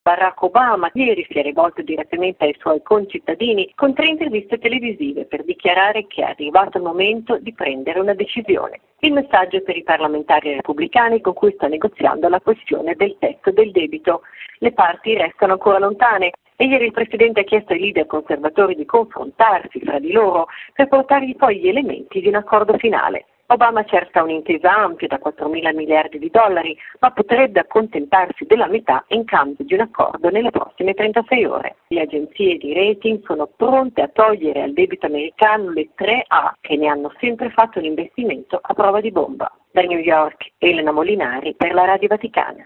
Barack Obama ieri si è rivolto direttamente ai suoi concittadini con 3 interviste televisive per dichiarare che è arrivato il momento di prendere una decisione. Il messaggio è per i parlamentari repubblicani con cui sta negoziando la questione del tetto del debito. Le parti restano ancora lontane e ieri il Presidente ha chiesto ai leader conservatori di confrontarsi fra di loro per portargli poi gli elementi di un accordo finale. Obama cerca un'intesa ampia da 4.000 miliardi di dollari, ma potrebbe accontentarsi della metà in cambio di un accordo nelle prossime 36 ore. Le agenzie di rating sono pronte a togliere al debito americano le 3A che ne hanno sempre fatto un investimento a prova di bomba. Da New York, Elena Molinari per la Radio Vaticana.